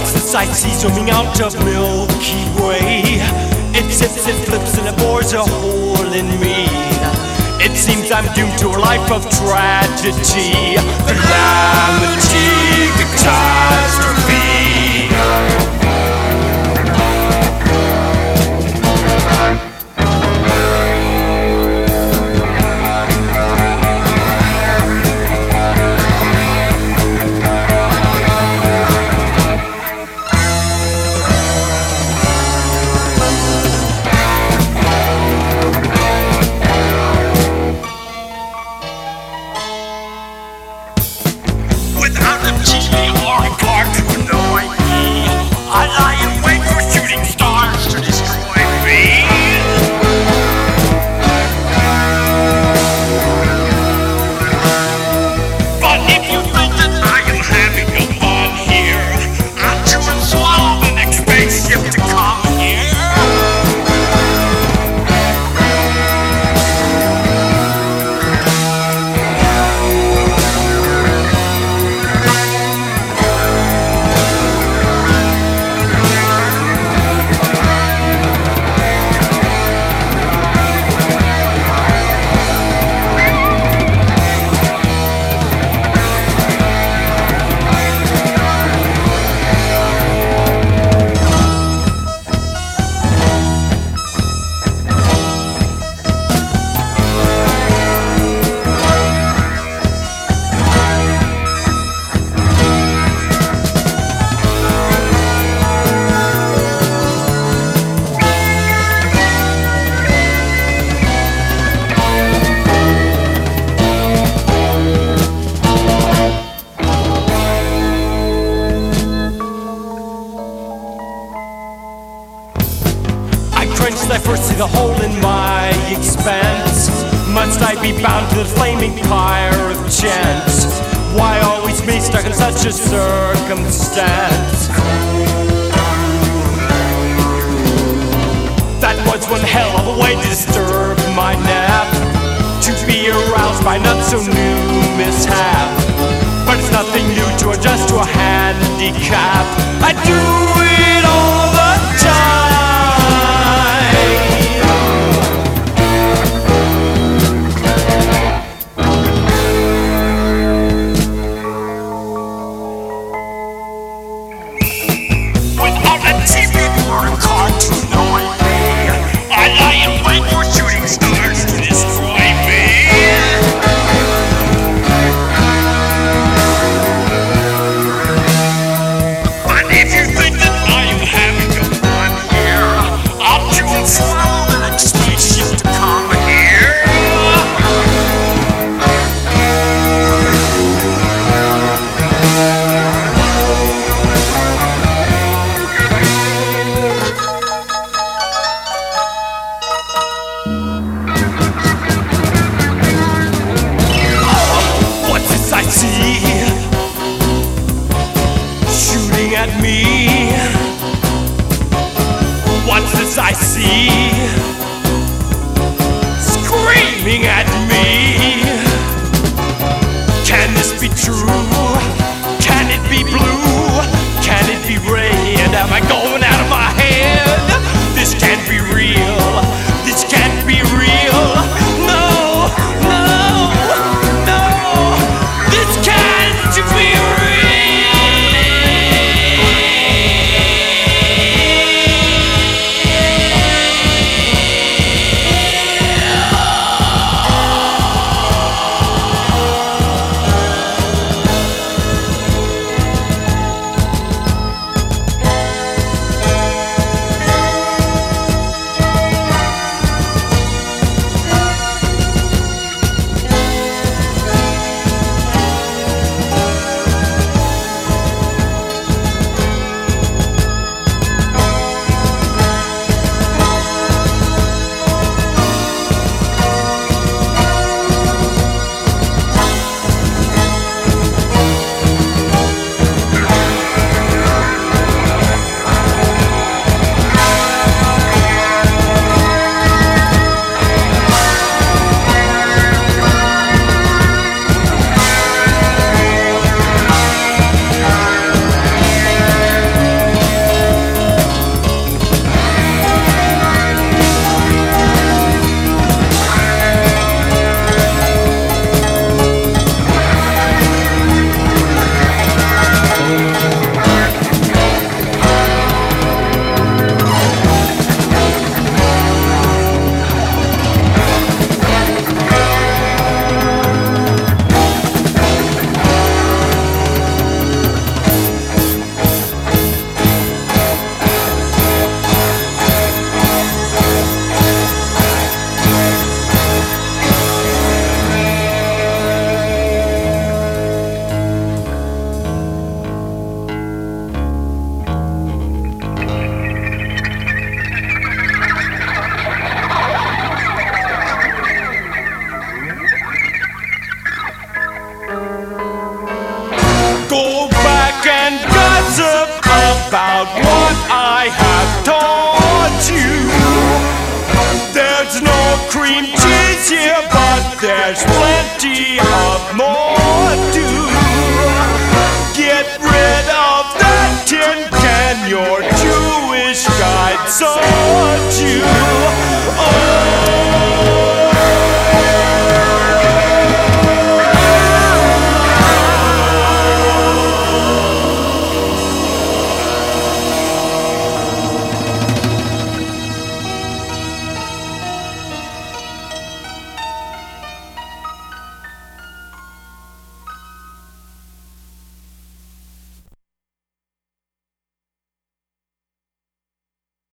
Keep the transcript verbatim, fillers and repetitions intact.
What's this I see zooming out of Milky Way? It zips, it flips, and it bores a hole in me. It seems I'm doomed to a life of tragedy, calamity, catastrophe. I first see the hole in my expense. Must I be bound to the flaming pyre of chance? Why always me stuck in such a circumstance? That was one hell of a way to disturb my nap, to be aroused by not so new mishap. But it's nothing new to adjust to a handicap. I do it all the time. At me, what's this I see? Screaming at me. Can this be true? Can it be blue? Can it be rain? Am I going out of my head? This can't be real. This can't be real. No, no, no. This can't be real. about what I have taught you. There's no cream cheese here, but there's plenty of more.